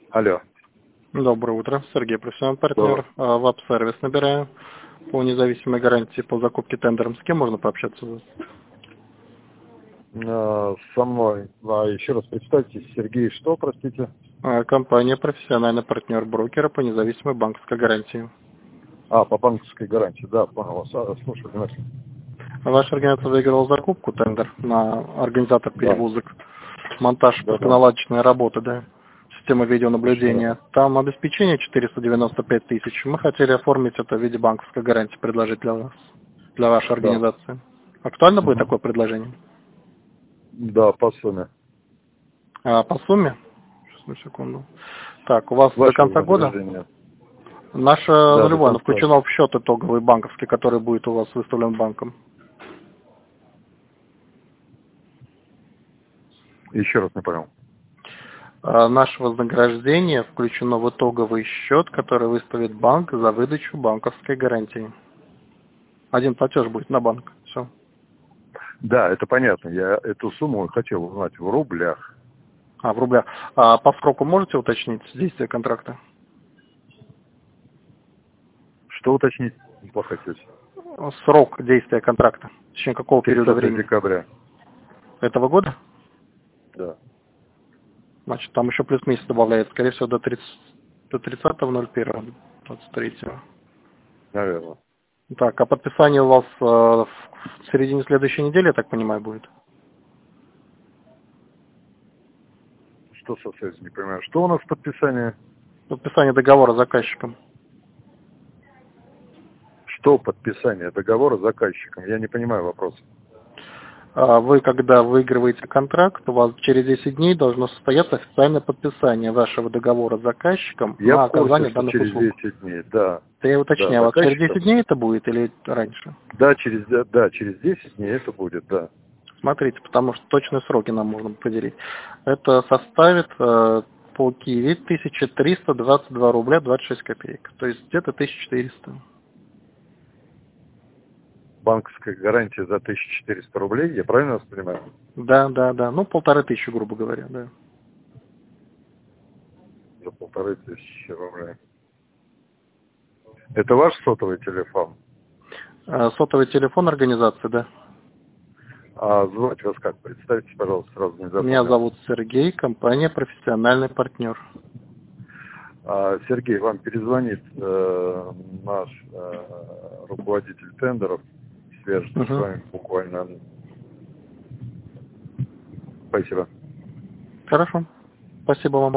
Алло. Доброе утро. Сергей, профессиональный партнер. Да. Веб-сервис набираю по независимой гарантии по закупке тендером. С кем можно пообщаться? Со мной. Еще раз представьте, Сергей, что, простите? Компания профессиональный партнер брокера по независимой банковской гарантии. По банковской гарантии, да, понял вас. Слушай, внимательно. Ваша организация выиграла закупку, тендер на организатор перевозок, монтаж, Да. пусконаладочные работы, да, система видеонаблюдения. Точно. Там обеспечение 495 тысяч. Мы хотели оформить это в виде банковской гарантии, предложить для вас, для вашей Да. организации. Актуально будет такое предложение? Да, по сумме. По сумме? Сейчас, на секунду. Так, у вас до Ваше конца года? вознаграждение. Наше Да, нулевое, но до конца. включено в счет итоговый банковский, который будет у вас выставлен банком. Еще раз не понял. Наше вознаграждение включено в итоговый счет, который выставит банк за выдачу банковской гарантии. Один платеж будет на банк. Все. Да, это понятно. Я эту сумму хотел узнать в рублях. В рублях. По сроку можете уточнить действие контракта? Что уточнить? Плохая связь. Срок действия контракта. В течение какого периода 30 времени? декабря. Этого года? Да. Значит, там еще плюс месяц добавляется, скорее всего, до 30.01.23. Наверное. Так, а подписание у вас в середине следующей недели, я так понимаю, будет? Что со связью, не понимаю. Что у нас в подписании? Подписание договора с заказчиком. Что подписание договора с заказчиком? Я не понимаю вопрос. Вы, когда выигрываете контракт, у вас через 10 дней должно состояться официальное подписание вашего договора с заказчиком Я на в курсе, оказание что данных через услуг. 10 дней, да. Я Да, уточняю, у вас через 10 заказчиком. дней это будет или раньше? Да, через 10 дней это будет, да. Смотрите, потому что точные сроки нам можно поделить. Это составит по Киеве 1322 рубля 26 копеек. То есть где-то 1400. Банковская гарантия за 1400 рублей, я правильно вас понимаю? Да. Ну, 1500, грубо говоря, да. За 1500 рублей. Это ваш сотовый телефон? Сотовый телефон организации, да. А звать вас как? Представьте, пожалуйста, сразу не запомнил. Меня зовут Сергей, компания профессиональный партнер. Сергей, вам перезвонит наш руководитель тендеров, свяжется с вами буквально. Спасибо. Хорошо. Спасибо вам.